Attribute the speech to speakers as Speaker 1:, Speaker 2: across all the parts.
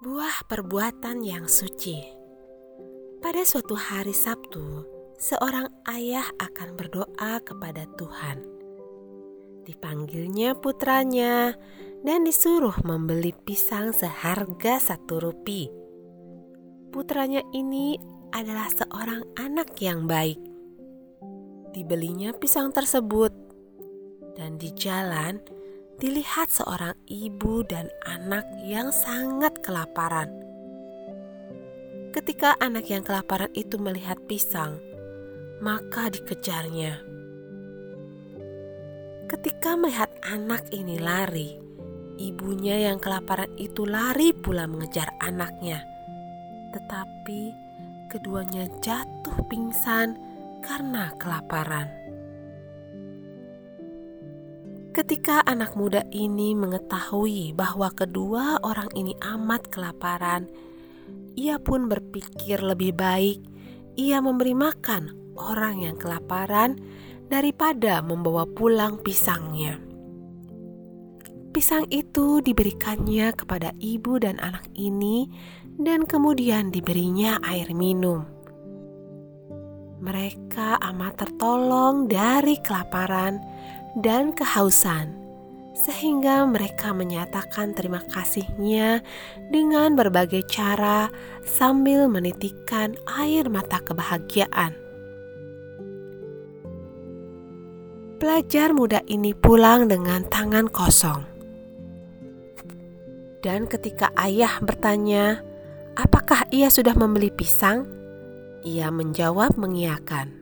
Speaker 1: Buah perbuatan yang suci. Pada suatu hari Sabtu, seorang ayah akan berdoa kepada Tuhan. Dipanggilnya putranya dan disuruh membeli pisang seharga 1 rupiah. Putranya ini adalah seorang anak yang baik. Dibelinya pisang tersebut, dan di jalan dilihat seorang ibu dan anak yang sangat kelaparan. Ketika anak yang kelaparan itu melihat pisang, maka dikejarnya. Ketika melihat anak ini lari, ibunya yang kelaparan itu lari pula mengejar anaknya. Tetapi keduanya jatuh pingsan karena kelaparan. Ketika anak muda ini mengetahui bahwa kedua orang ini amat kelaparan, ia pun berpikir lebih baik ia memberi makan orang yang kelaparan daripada membawa pulang pisangnya. Pisang itu diberikannya kepada ibu dan anak ini, dan kemudian diberinya air minum. Mereka amat tertolong dari kelaparan dan kehausan, sehingga mereka menyatakan terima kasihnya dengan berbagai cara sambil menitikkan air mata kebahagiaan. Pelajar muda ini pulang dengan tangan kosong. Dan ketika ayah bertanya, apakah ia sudah membeli pisang? Ia menjawab mengiyakan.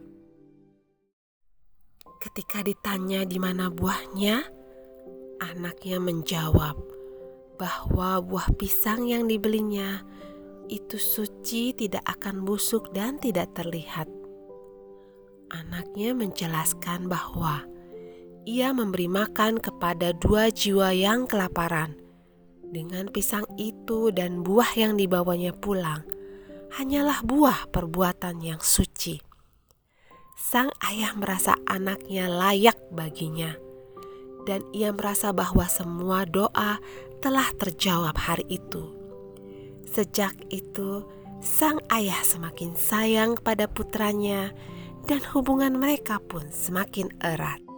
Speaker 1: Ketika ditanya di mana buahnya, anaknya menjawab bahwa buah pisang yang dibelinya itu suci, tidak akan busuk dan tidak terlihat. Anaknya menjelaskan bahwa ia memberi makan kepada 2 jiwa yang kelaparan. Dengan pisang itu dan buah yang dibawanya pulang, hanyalah buah perbuatan yang suci. Sang ayah merasa anaknya layak baginya, dan ia merasa bahwa semua doa telah terjawab hari itu. Sejak itu, sang ayah semakin sayang pada putranya, dan hubungan mereka pun semakin erat.